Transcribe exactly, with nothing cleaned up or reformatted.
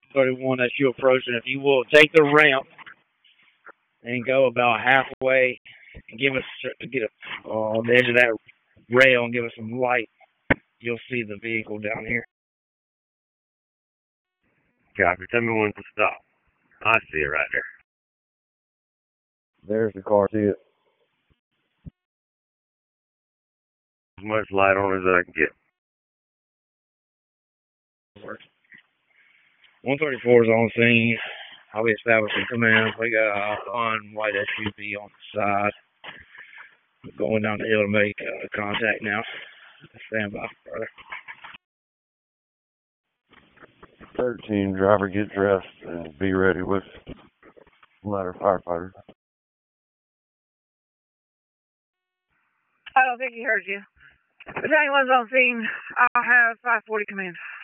thirty-one that you're approaching, if you will take the ramp and go about halfway and give us get a, uh, on the edge of that rail and give us some light, you'll see the vehicle down here. Copy. Tell me when to stop. I see it right there. There's the car, see it. As much light on it as I can get. one thirty-four is on scene. I'll be establishing command. We got a on white S U V on the side. Going down the hill to make uh, contact now. Stand by, brother. thirteen, driver, get dressed and be ready with ladder firefighter. I don't think he heard you. If anyone's on scene, I'll have five forty command.